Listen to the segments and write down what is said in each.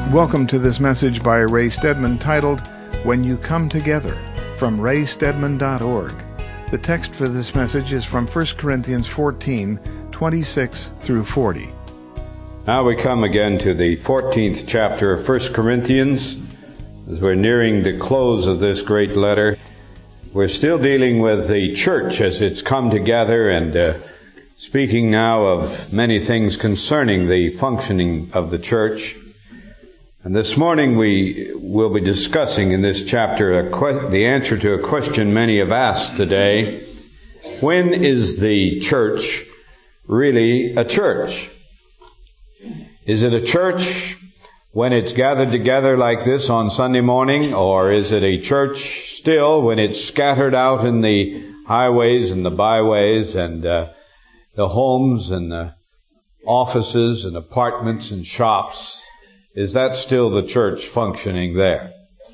Welcome to this message by Ray Stedman titled, When You Come Together, from raystedman.org. The text for this message is from 1 Corinthians 14, 26 through 40. Now we come again to the 14th chapter of 1 Corinthians. As we're nearing the close of this great letter, we're still dealing with the church as it's come together and speaking now of many things concerning the functioning of the church. And this morning we will be discussing in this chapter the answer to a question many have asked today. When is the church really a church? Is it a church when it's gathered together like this on Sunday morning, or is it a church still when it's scattered out in the highways and the byways and the homes and the offices and apartments and shops? Is that still the church functioning there?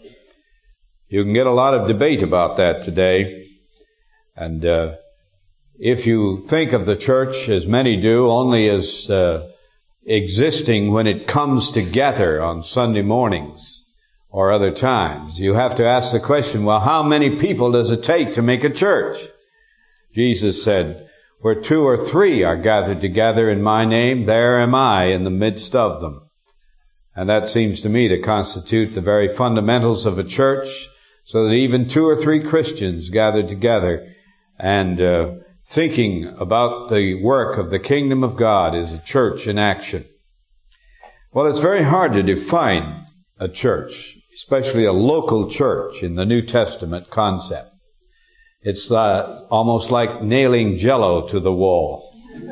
You can get a lot of debate about that today. And if you think of the church, as many do, only as existing when it comes together on Sunday mornings or other times, you have to ask the question, well, how many people does it take to make a church? Jesus said, where 2 or 3 are gathered together in my name, there am I in the midst of them. And that seems to me to constitute the very fundamentals of a church, so that even 2 or 3 Christians gathered together and thinking about the work of the kingdom of God is a church in action. Well, it's very hard to define a church, especially a local church in the New Testament concept. It's almost like nailing Jell-O to the wall.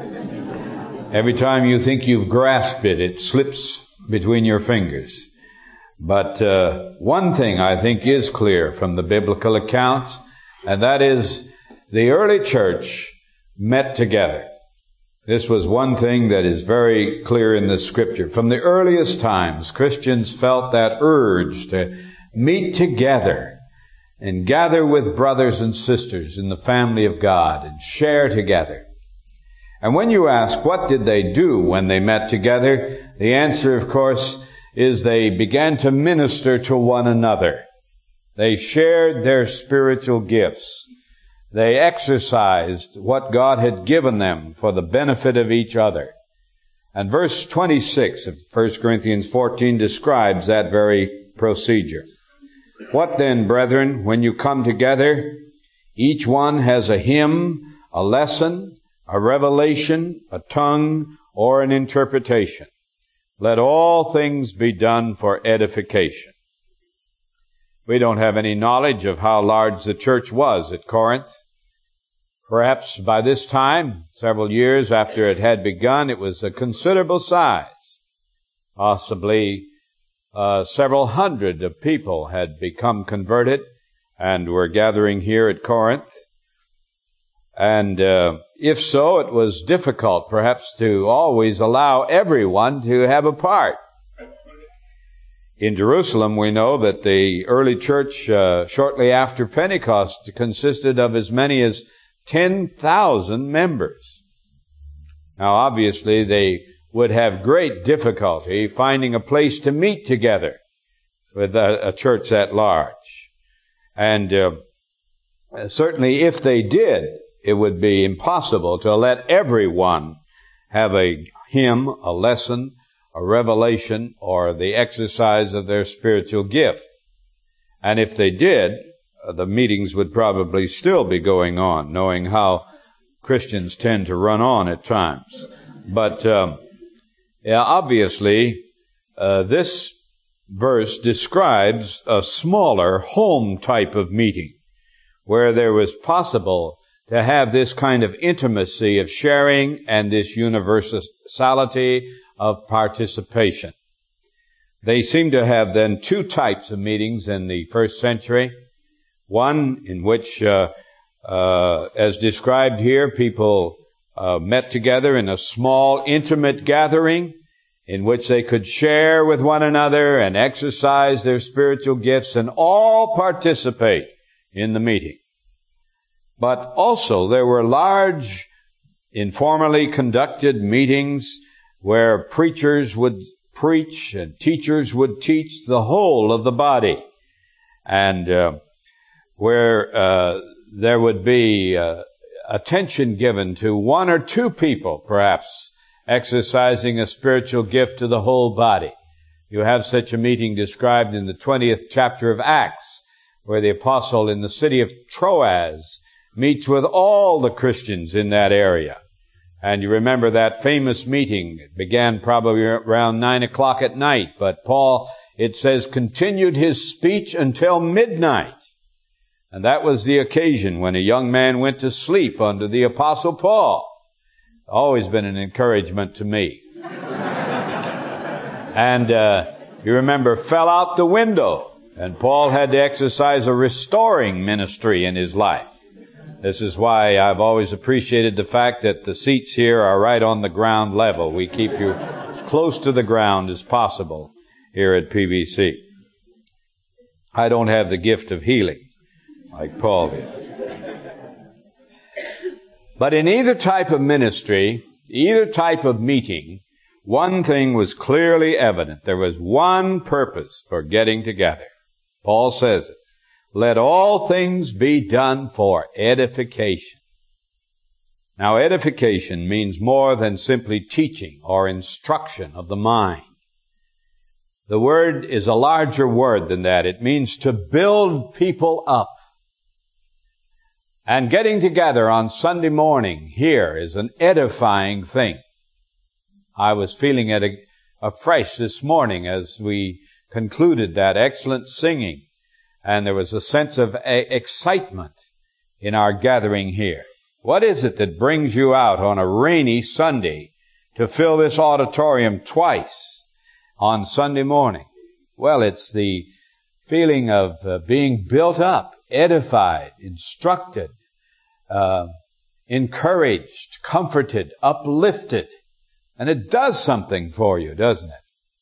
Every time you think you've grasped it, it slips between your fingers. But one thing I think is clear from the biblical account, and that is the early church met together. This was one thing that is very clear in the Scripture. From the earliest times, Christians felt that urge to meet together and gather with brothers and sisters in the family of God and share together. And when you ask, what did they do when they met together? The answer, of course, is they began to minister to one another. They shared their spiritual gifts. They exercised what God had given them for the benefit of each other. And verse 26 of 1 Corinthians 14 describes that very procedure. What then, brethren, when you come together, each one has a hymn, a lesson, a revelation, a tongue, or an interpretation. Let all things be done for edification. We don't have any knowledge of how large the church was at Corinth. Perhaps by this time, several years after it had begun, it was a considerable size. Possibly several hundred of people had become converted and were gathering here at Corinth. And if so, it was difficult perhaps to always allow everyone to have a part. In Jerusalem, we know that the early church shortly after Pentecost consisted of as many as 10,000 members. Now, obviously, they would have great difficulty finding a place to meet together with a church that large. And certainly if they did, it would be impossible to let everyone have a hymn, a lesson, a revelation, or the exercise of their spiritual gift. And if they did, the meetings would probably still be going on, knowing how Christians tend to run on at times. But obviously, this verse describes a smaller home type of meeting where there was possible to have this kind of intimacy of sharing and this universality of participation. They seem to have then 2 types of meetings in the first century. One in which, as described here, people met together in a small, intimate gathering in which they could share with one another and exercise their spiritual gifts and all participate in the meeting. But also there were large, informally conducted meetings where preachers would preach and teachers would teach the whole of the body. And where there would be attention given to one or two people, perhaps, exercising a spiritual gift to the whole body. You have such a meeting described in the 20th chapter of Acts, where the apostle in the city of Troas meets with all the Christians in that area. And you remember that famous meeting. It began probably around 9 o'clock at night, but Paul, it says, continued his speech until midnight. And that was the occasion when a young man went to sleep under the apostle Paul. Always been an encouragement to me. And you remember, fell out the window. And Paul had to exercise a restoring ministry in his life. This is why I've always appreciated the fact that the seats here are right on the ground level. We keep you as close to the ground as possible here at PBC. I don't have the gift of healing like Paul did. But in either type of ministry, either type of meeting, one thing was clearly evident. There was one purpose for getting together. Paul says it. Let all things be done for edification. Now, edification means more than simply teaching or instruction of the mind. The word is a larger word than that. It means to build people up. And getting together on Sunday morning here is an edifying thing. I was feeling it afresh this morning as we concluded that excellent singing. And there was a sense of excitement in our gathering here. What is it that brings you out on a rainy Sunday to fill this auditorium twice on Sunday morning? Well, it's the feeling of being built up, edified, instructed, encouraged, comforted, uplifted. And it does something for you, doesn't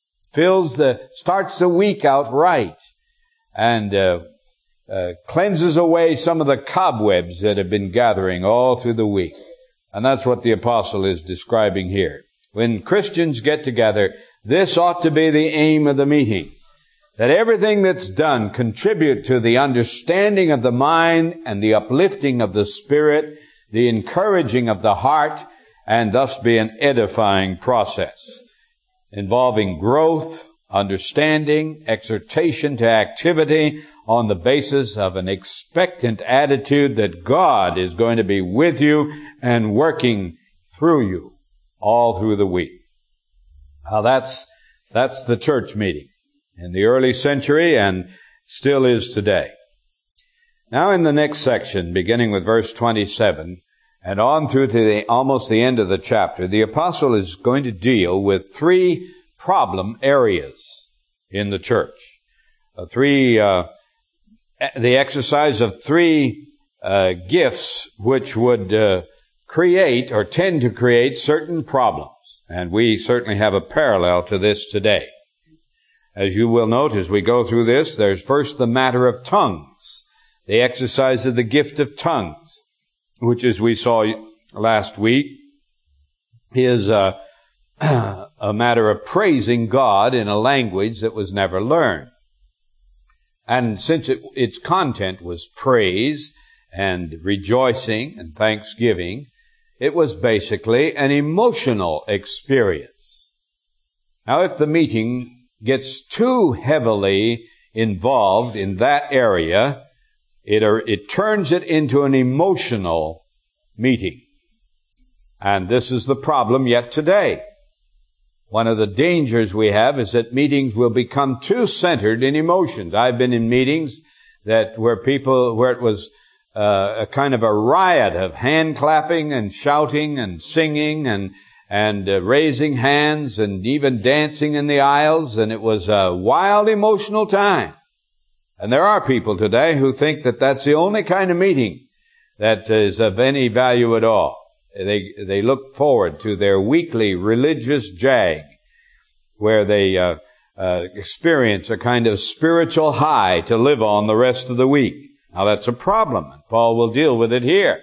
it? Starts the week out right. And cleanses away some of the cobwebs that have been gathering all through the week. And that's what the apostle is describing here. When Christians get together, this ought to be the aim of the meeting. That everything that's done contribute to the understanding of the mind and the uplifting of the spirit, the encouraging of the heart, and thus be an edifying process involving growth, understanding, exhortation to activity on the basis of an expectant attitude that God is going to be with you and working through you all through the week. Now that's the church meeting in the early century and still is today. Now in the next section, beginning with verse 27 and on through to almost the end of the chapter, the apostle is going to deal with three problem areas in the church. The exercise of three gifts which would create or tend to create certain problems. And we certainly have a parallel to this today. As you will note as we go through this, there's first the matter of tongues, the exercise of the gift of tongues, which, as we saw last week, is a matter of praising God in a language that was never learned. And since its content was praise and rejoicing and thanksgiving, it was basically an emotional experience. Now, if the meeting gets too heavily involved in that area, it turns it into an emotional meeting. And this is the problem yet today. One of the dangers we have is that meetings will become too centered in emotions. I've been in meetings where it was a kind of a riot of hand clapping and shouting and singing and raising hands and even dancing in the aisles, and it was a wild emotional time. And there are people today who think that that's the only kind of meeting that is of any value at all. They look forward to their weekly religious jag, where they experience a kind of spiritual high to live on the rest of the week. Now that's a problem, and Paul will deal with it here.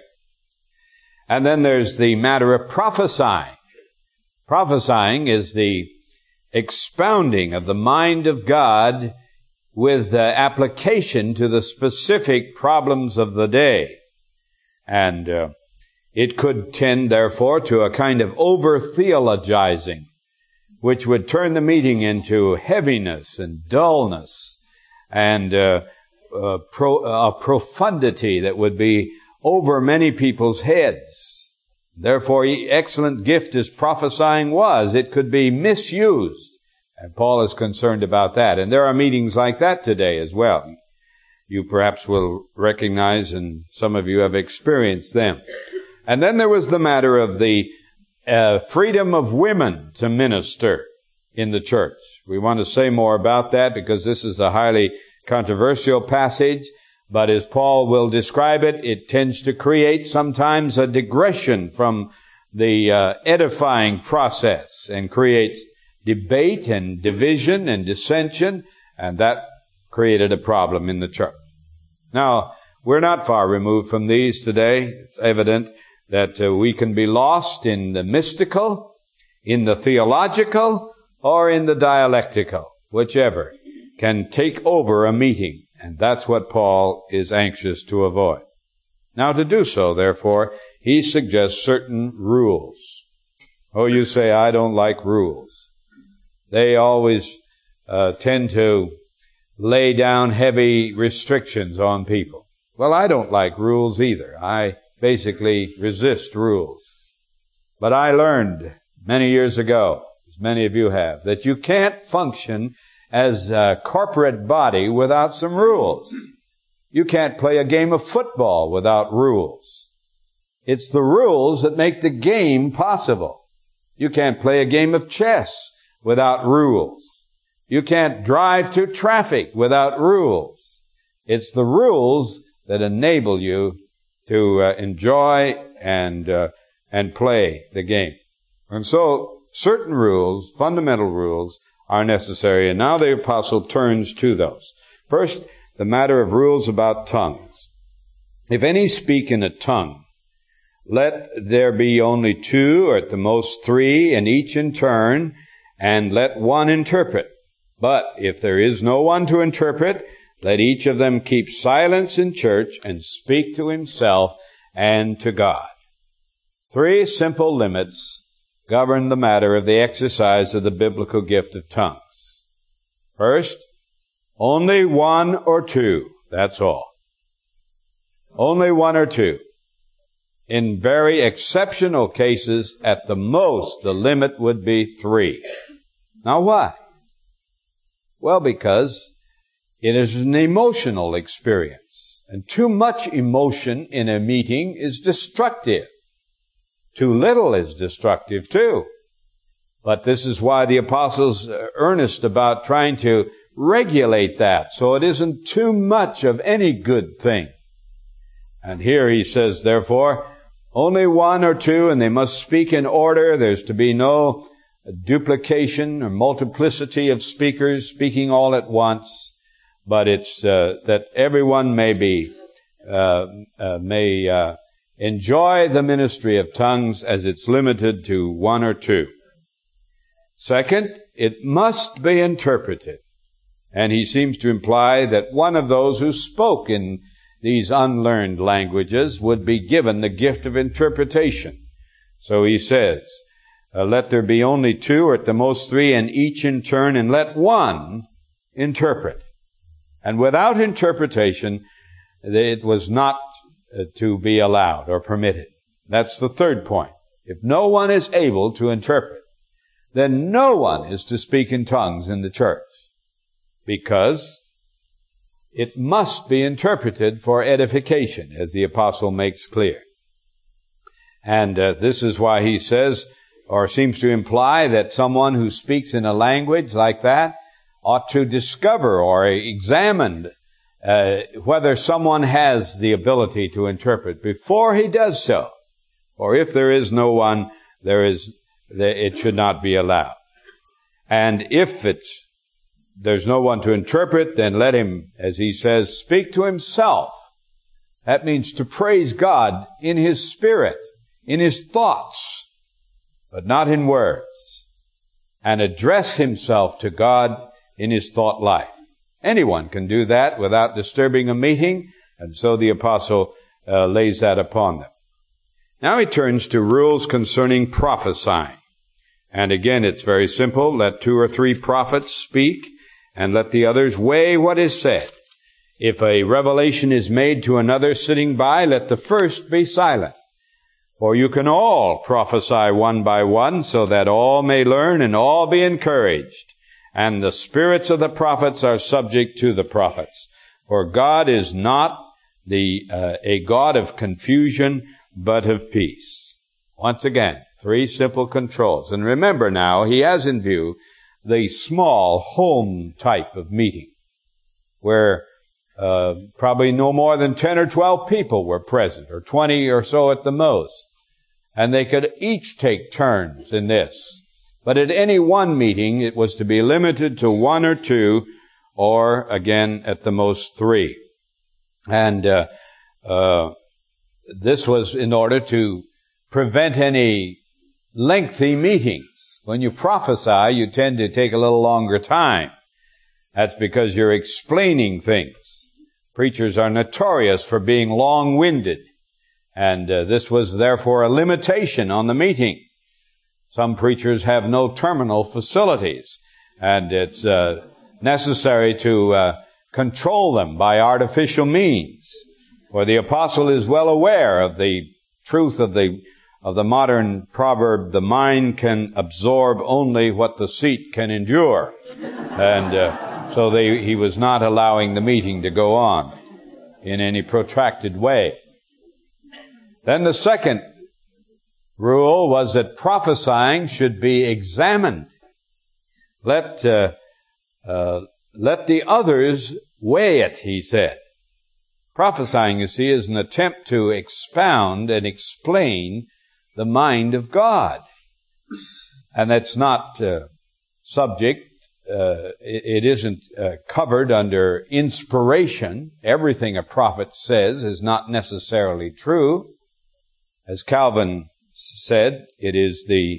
And then there's the matter of prophesying. Prophesying is the expounding of the mind of God with application to the specific problems of the day. And it could tend, therefore, to a kind of over-theologizing, which would turn the meeting into heaviness and dullness and a profundity that would be over many people's heads. Therefore, excellent gift as prophesying was. It could be misused. And Paul is concerned about that. And there are meetings like that today as well. You perhaps will recognize, and some of you have experienced them. And then there was the matter of the freedom of women to minister in the church. We want to say more about that because this is a highly controversial passage. But as Paul will describe it, it tends to create sometimes a digression from the edifying process and creates debate and division and dissension, and that created a problem in the church. Now, we're not far removed from these today. It's evident that we can be lost in the mystical, in the theological, or in the dialectical, whichever can take over a meeting. And that's what Paul is anxious to avoid. Now, to do so, therefore, he suggests certain rules. Oh, you say, I don't like rules. They always tend to lay down heavy restrictions on people. Well, I don't like rules either. I basically resist rules. But I learned many years ago, as many of you have, that you can't function as a corporate body without some rules. You can't play a game of football without rules. It's the rules that make the game possible. You can't play a game of chess without rules. You can't drive through traffic without rules. It's the rules that enable you to enjoy and play the game. And so certain rules, fundamental rules, are necessary. And now the apostle turns to those. First, the matter of rules about tongues. If any speak in a tongue, let there be only 2 or at the most 3, and each in turn, and let one interpret. But if there is no one to interpret, let each of them keep silence in church and speak to himself and to God. 3 simple limits govern the matter of the exercise of the biblical gift of tongues. First, only 1 or 2, that's all. Only 1 or 2. In very exceptional cases, at the most, the limit would be 3. Now why? Well, because it is an emotional experience. And too much emotion in a meeting is destructive. Too little is destructive too. But this is why the apostle's earnest about trying to regulate that so it isn't too much of any good thing. And here he says, therefore, only 1 or 2, and they must speak in order. There's to be no duplication or multiplicity of speakers speaking all at once, but it's that everyone may enjoy the ministry of tongues as it's limited to 1 or 2. Second, it must be interpreted. And he seems to imply that one of those who spoke in these unlearned languages would be given the gift of interpretation. So he says, let there be only 2 or at the most 3, and each in turn, and let one interpret. And without interpretation, it was not to be allowed or permitted. That's the third point. If no one is able to interpret, then no one is to speak in tongues in the church, because it must be interpreted for edification, as the apostle makes clear. And this is why he says, or seems to imply, that someone who speaks in a language like that ought to discover or examine whether someone has the ability to interpret before he does so. Or if there is no one, it should not be allowed. And if there's no one to interpret, then let him, as he says, speak to himself. That means to praise God in his spirit, in his thoughts, but not in words. and address himself to God in his thought life. Anyone can do that without disturbing a meeting, and so the apostle lays that upon them. Now he turns to rules concerning prophesying. And again, it's very simple. Let 2 or 3 prophets speak, and let the others weigh what is said. If a revelation is made to another sitting by, let the first be silent. For you can all prophesy one by one, so that all may learn and all be encouraged. And the spirits of the prophets are subject to the prophets. For God is not a God of confusion, but of peace. Once again, 3 simple controls. And remember now, he has in view the small home type of meeting, where probably no more than 10 or 12 people were present, or 20 or so at the most. And they could each take turns in this. But at any one meeting, it was to be limited to 1 or 2, or again, at the most 3. And this was in order to prevent any lengthy meetings. When you prophesy, you tend to take a little longer time. That's because you're explaining things. Preachers are notorious for being long-winded. And this was therefore a limitation on the meeting. Some preachers have no terminal facilities, and it's necessary to control them by artificial means. For the apostle is well aware of the truth of the modern proverb, the mind can absorb only what the seat can endure. And so he was not allowing the meeting to go on in any protracted way. Then the second rule was that prophesying should be examined. Let the others weigh it, he said. Prophesying, you see, is an attempt to expound and explain the mind of God. And that's not subject. It isn't covered under inspiration. Everything a prophet says is not necessarily true. As Calvin said, it is the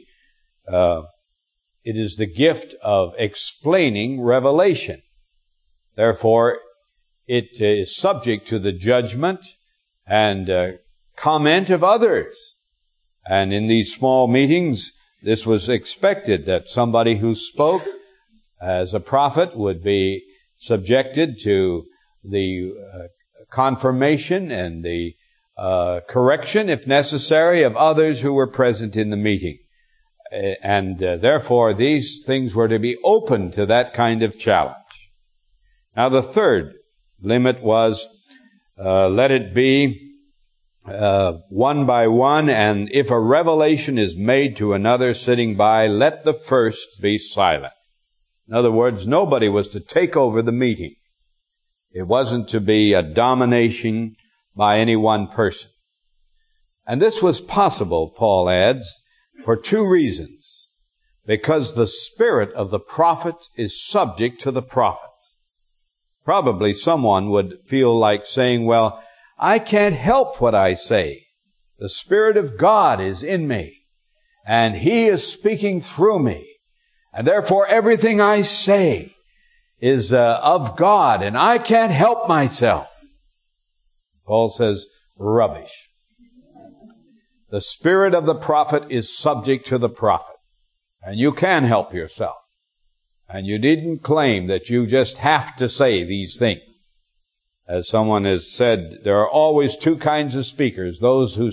gift of explaining revelation. Therefore, it is subject to the judgment and comment of others. And in these small meetings, this was expected, that somebody who spoke as a prophet would be subjected to the confirmation and the correction, if necessary, of others who were present in the meeting. And therefore, these things were to be open to that kind of challenge. Now, the third limit was, let it be one by one, and if a revelation is made to another sitting by, let the first be silent. In other words, nobody was to take over the meeting. It wasn't to be a domination by any one person. And this was possible, Paul adds, for 2 reasons. Because the spirit of the prophets is subject to the prophets. Probably someone would feel like saying, well, I can't help what I say. The Spirit of God is in me, and He is speaking through me. And therefore everything I say is of God, and I can't help myself. Paul says, rubbish. The spirit of the prophet is subject to the prophet, and you can help yourself. And you needn't claim that you just have to say these things. As someone has said, there are always 2 kinds of speakers: those who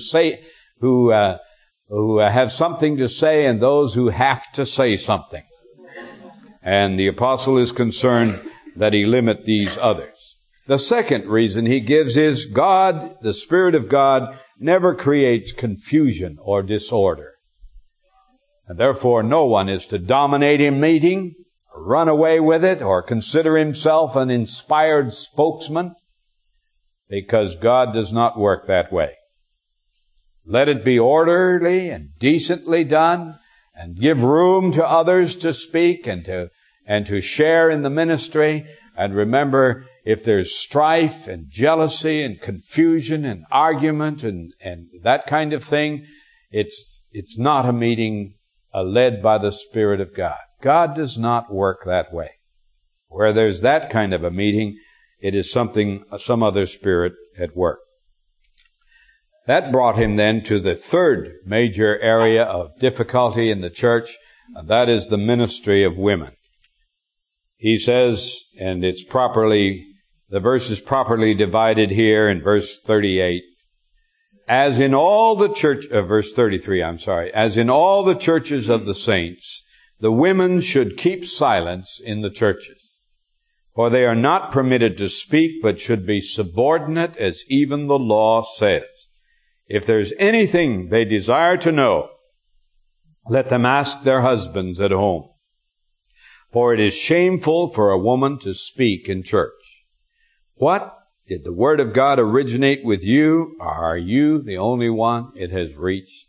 have something to say, and those who have to say something. And the apostle is concerned that he limit these others. The second reason he gives is God, the Spirit of God, never creates confusion or disorder. And therefore no one is to dominate a meeting, or run away with it, or consider himself an inspired spokesman, because God does not work that way. Let it be orderly and decently done, and give room to others to speak and to share in the ministry. And remember, if there's strife and jealousy and confusion and argument and that kind of thing, it's not a meeting led by the Spirit of God. God does not work that way. Where there's that kind of a meeting, it is some other spirit at work. That brought him then to the third major area of difficulty in the church, and that is the ministry of women. He says, and the verse is properly divided here in verse 38, as in all the verse 33, as in all the churches of the saints, the women should keep silence in the churches. For they are not permitted to speak, but should be subordinate, as even the law says. If there's anything they desire to know, let them ask their husbands at home. For it is shameful for a woman to speak in church. What? Did the Word of God originate with you, or are you the only one it has reached?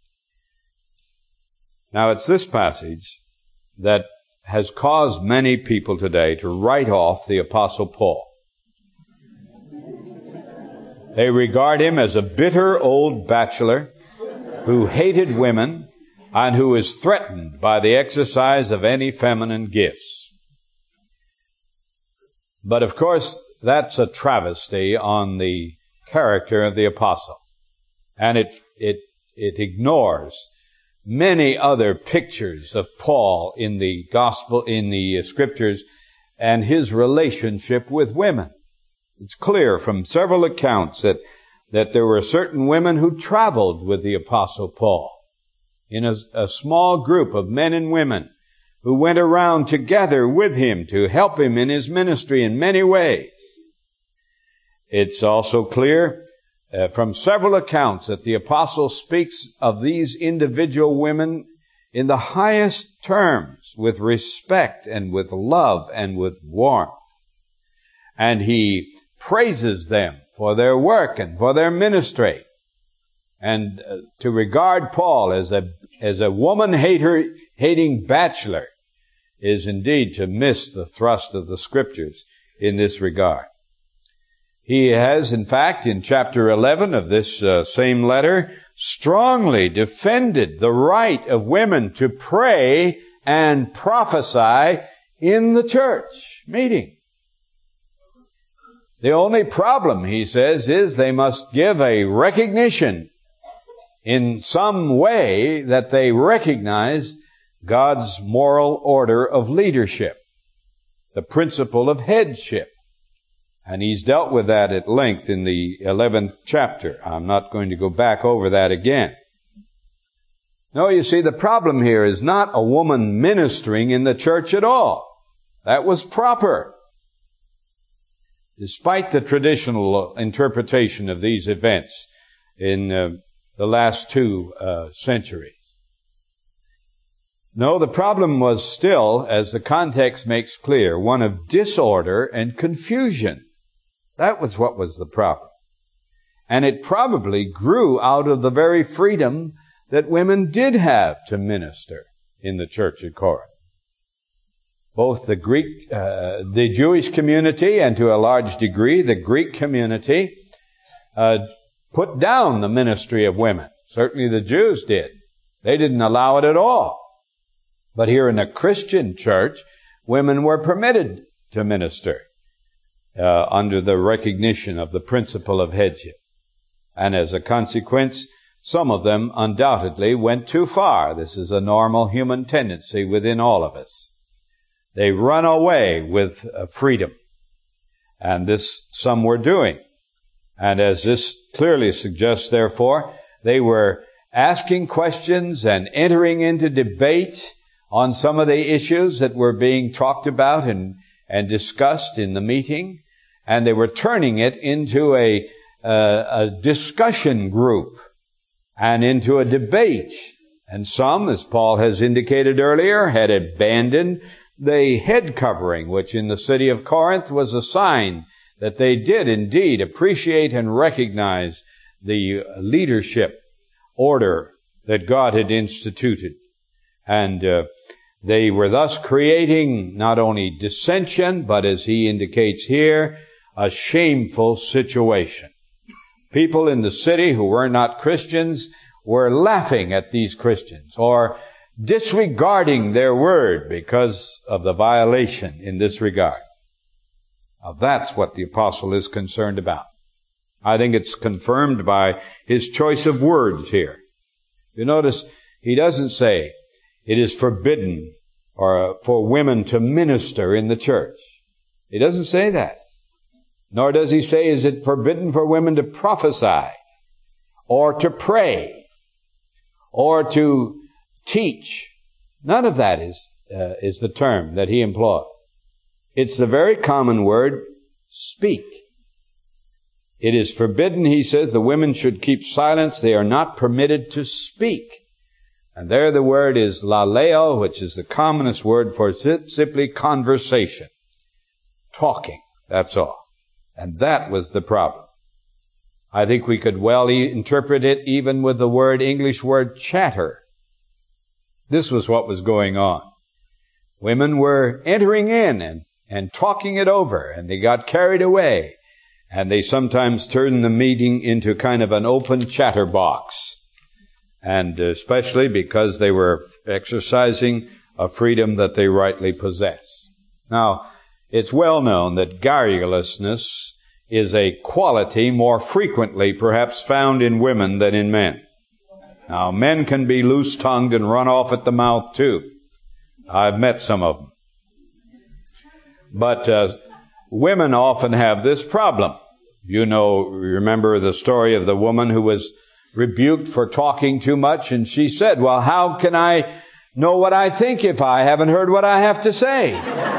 Now, it's this passage that has caused many people today to write off the Apostle Paul. They regard him as a bitter old bachelor who hated women and who is threatened by the exercise of any feminine gifts. But of course, that's a travesty on the character of the apostle. And it ignores many other pictures of Paul in the gospel, in the scriptures, and his relationship with women. It's clear from several accounts that there were certain women who traveled with the apostle Paul in a small group of men and women who went around together with him to help him in his ministry in many ways. It's also clear from several accounts that the apostle speaks of these individual women in the highest terms, with respect and with love and with warmth. And he praises them for their work and for their ministry. And to regard Paul as a woman-hating bachelor is indeed to miss the thrust of the Scriptures in this regard. He has, in fact, in chapter 11 of this same letter, strongly defended the right of women to pray and prophesy in the church meeting. The only problem, he says, is they must give a recognition in some way that they recognize God's moral order of leadership, the principle of headship. And he's dealt with that at length in the 11th chapter. I'm not going to go back over that again. No, you see, the problem here is not a woman ministering in the church at all. That was proper, despite the traditional interpretation of these events in the last 2 centuries. No, the problem was still, as the context makes clear, one of disorder and confusion. That was what was the problem. And it probably grew out of the very freedom that women did have to minister in the church at Corinth. Both the Jewish community and to a large degree the Greek community put down the ministry of women. Certainly the Jews did. They didn't allow it at all. But here in a Christian church, women were permitted to minister under the recognition of the principle of headship. And as a consequence, some of them undoubtedly went too far. This is a normal human tendency within all of us. They run away with freedom. And this some were doing. And as this clearly suggests, therefore, they were asking questions and entering into debate on some of the issues that were being talked about and discussed in the meeting. And they were turning it into a discussion group and into a debate. And some, as Paul has indicated earlier, had abandoned the head covering, which in the city of Corinth was a sign that they did indeed appreciate and recognize the leadership order that God had instituted. And they were thus creating not only dissension, but as he indicates here, a shameful situation. People in the city who were not Christians were laughing at these Christians or disregarding their word because of the violation in this regard. Now that's what the apostle is concerned about. I think it's confirmed by his choice of words here. You notice he doesn't say it is forbidden or for women to minister in the church. He doesn't say that. Nor does he say, is it forbidden for women to prophesy or to pray or to teach? None of that is the term that he employed. It's the very common word, speak. It is forbidden, he says, the women should keep silence. They are not permitted to speak. And there the word is laleo, which is the commonest word for simply conversation. Talking, that's all. And that was the problem. I think we could well interpret it even with the English word chatter. This was what was going on. Women were entering in and talking it over, and they got carried away. And they sometimes turned the meeting into kind of an open chatterbox. And especially because they were exercising a freedom that they rightly possess. Now, it's well known that garrulousness is a quality more frequently perhaps found in women than in men. Now, men can be loose-tongued and run off at the mouth too. I've met some of them. But women often have this problem. You remember the story of the woman who was rebuked for talking too much, and she said, well, how can I know what I think if I haven't heard what I have to say?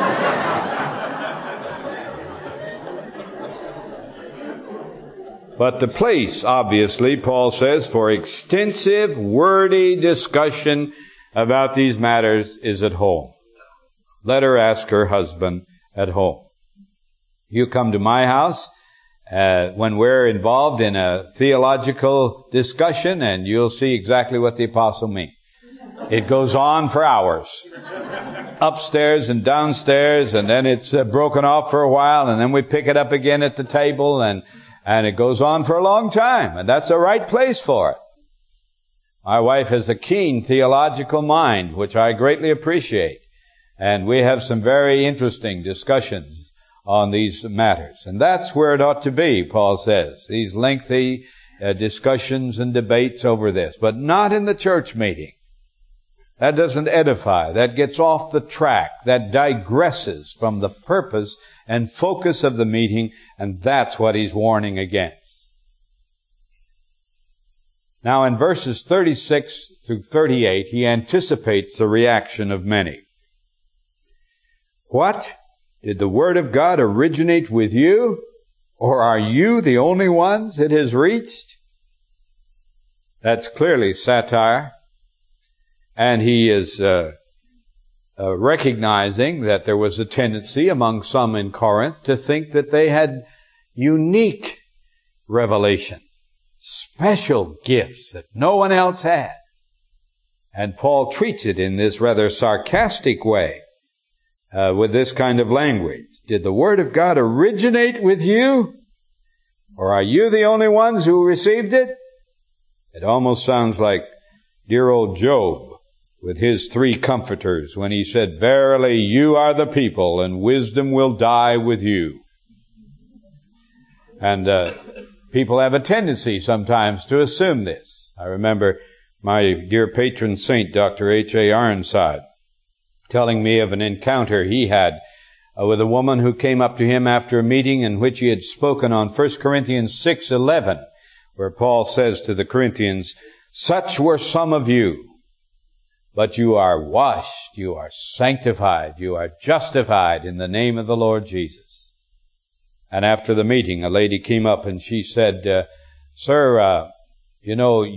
But the place, obviously, Paul says, for extensive, wordy discussion about these matters is at home. Let her ask her husband at home. You come to my house when we're involved in a theological discussion, and you'll see exactly what the apostle means. It goes on for hours. Upstairs and downstairs, and then it's broken off for a while, and then we pick it up again at the table, and it goes on for a long time, and that's the right place for it. My wife has a keen theological mind, which I greatly appreciate, and we have some very interesting discussions on these matters. And that's where it ought to be, Paul says, these lengthy discussions and debates over this, but not in the church meeting. That doesn't edify. That gets off the track. That digresses from the purpose and focus of the meeting, and that's what he's warning against. Now, in verses 36 through 38, he anticipates the reaction of many. What? Did the Word of God originate with you? Or are you the only ones it has reached? That's clearly satire. And he is recognizing that there was a tendency among some in Corinth to think that they had unique revelation, special gifts that no one else had. And Paul treats it in this rather sarcastic way, with this kind of language. Did the Word of God originate with you? Or are you the only ones who received it? It almost sounds like dear old Job with his 3 comforters when he said, verily you are the people, and wisdom will die with you. And people have a tendency sometimes to assume this. I remember my dear patron saint, Dr. H.A. Ironside, telling me of an encounter he had with a woman who came up to him after a meeting in which he had spoken on 1 Corinthians 6:11, where Paul says to the Corinthians, such were some of you, but you are washed, you are sanctified, you are justified in the name of the Lord Jesus. And after the meeting, a lady came up and she said, sir, you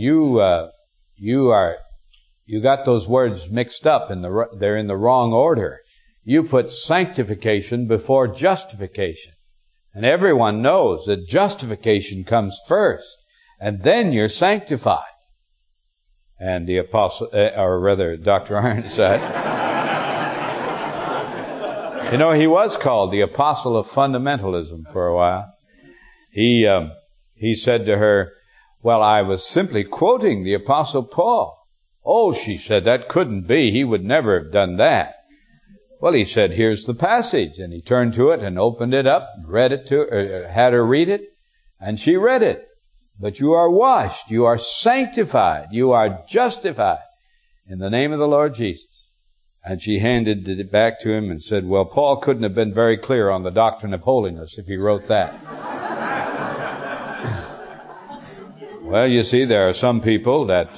got those words mixed up, they're in the wrong order. You put sanctification before justification. And everyone knows that justification comes first, and then you're sanctified. And the apostle, or rather, Dr. Ironside, he was called the apostle of fundamentalism for a while. He said to her, well, I was simply quoting the apostle Paul. "Oh," she said, "that couldn't be. He would never have done that." Well, he said, "Here's the passage." And he turned to it and opened it up, read it to her, had her read it, and she read it. "But you are washed, you are sanctified, you are justified in the name of the Lord Jesus." And she handed it back to him and said, "Well, Paul couldn't have been very clear on the doctrine of holiness if he wrote that." Well, you see, there are some people that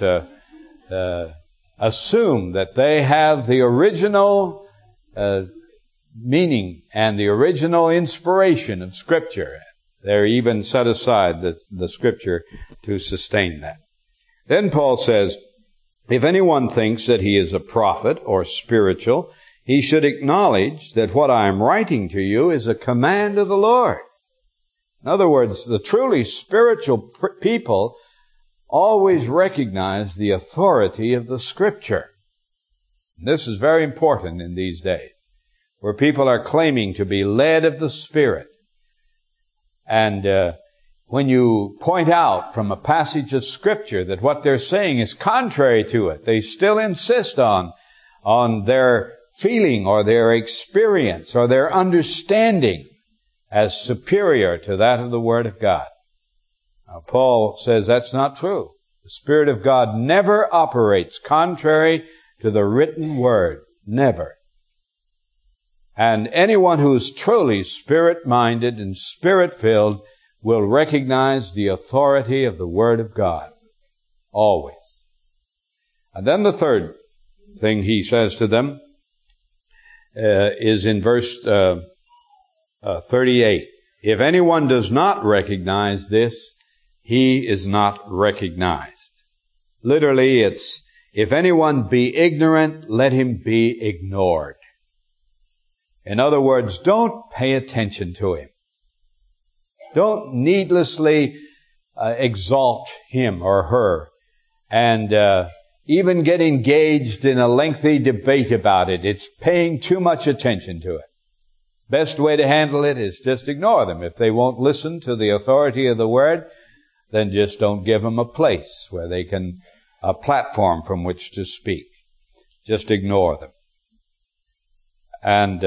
assume that they have the original meaning and the original inspiration of Scripture. They're even set aside the Scripture to sustain that. Then Paul says, "If anyone thinks that he is a prophet or spiritual, he should acknowledge that what I am writing to you is a command of the Lord." In other words, the truly spiritual people always recognize the authority of the Scripture. This is very important in these days, where people are claiming to be led of the Spirit. And when you point out from a passage of Scripture that what they're saying is contrary to it, they still insist on their feeling or their experience or their understanding as superior to that of the Word of God. Now, Paul says that's not true. The Spirit of God never operates contrary to the written Word. Never. And anyone who is truly Spirit-minded and Spirit-filled will recognize the authority of the Word of God. Always. And then the third thing he says to them is in verse 38. "If anyone does not recognize this, he is not recognized." Literally, it's, "If anyone be ignorant, let him be ignored." In other words, don't pay attention to him. Don't needlessly exalt him or her and even get engaged in a lengthy debate about it. It's paying too much attention to it. Best way to handle it is just ignore them. If they won't listen to the authority of the Word, then just don't give them a place where they can, a platform from which to speak. Just ignore them. And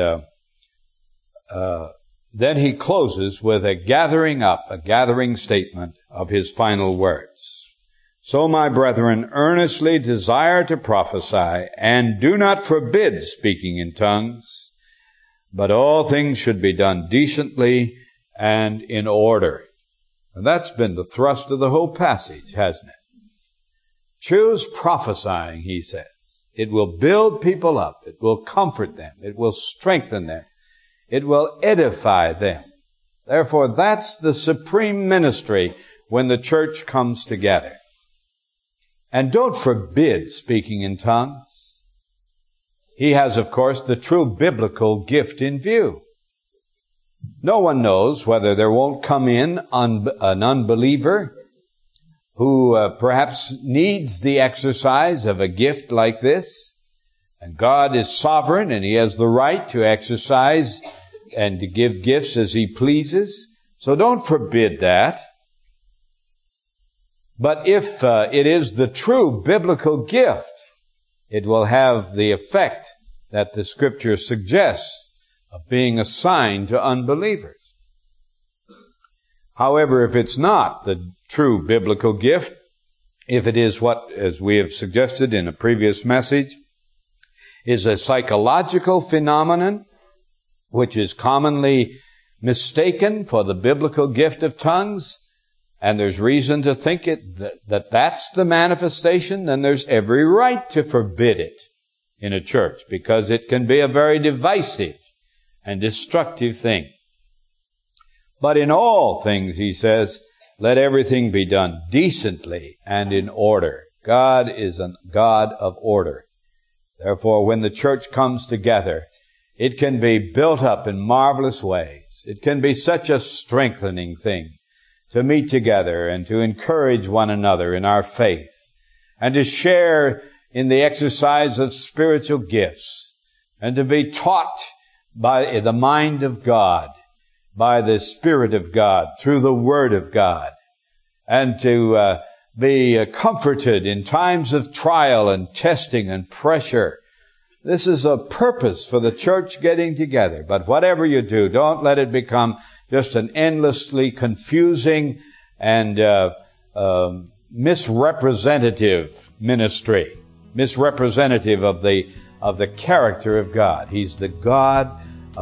then he closes with a gathering statement of his final words. "So, my brethren, earnestly desire to prophesy, and do not forbid speaking in tongues, but all things should be done decently and in order." And that's been the thrust of the whole passage, hasn't it? Choose prophesying, he says. It will build people up. It will comfort them. It will strengthen them. It will edify them. Therefore, that's the supreme ministry when the church comes together. And don't forbid speaking in tongues. He has, of course, the true biblical gift in view. No one knows whether there won't come in an unbeliever who perhaps needs the exercise of a gift like this. And God is sovereign, and He has the right to exercise and to give gifts as He pleases. So don't forbid that. But if it is the true biblical gift, it will have the effect that the Scripture suggests of being assigned to unbelievers. However, if it's not the true biblical gift, if it is what, as we have suggested in a previous message, is a psychological phenomenon, which is commonly mistaken for the biblical gift of tongues, and there's reason to think that's the manifestation, then there's every right to forbid it in a church, because it can be a very divisive and destructive thing. But in all things, he says, let everything be done decently and in order. God is a God of order. Therefore, when the church comes together, it can be built up in marvelous ways. It can be such a strengthening thing to meet together and to encourage one another in our faith and to share in the exercise of spiritual gifts and to be taught by the mind of God, by the Spirit of God, through the Word of God, and to be comforted in times of trial and testing and pressure. This is a purpose for the church getting together. But whatever you do, don't let it become just an endlessly confusing and misrepresentative ministry, misrepresentative of the character of God. He's the God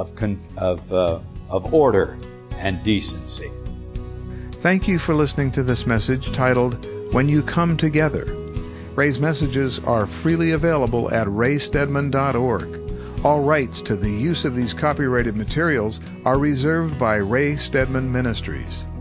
of order and decency. Thank you for listening to this message titled, When You Come Together. Ray's messages are freely available at raystedman.org. All rights to the use of these copyrighted materials are reserved by Ray Stedman Ministries.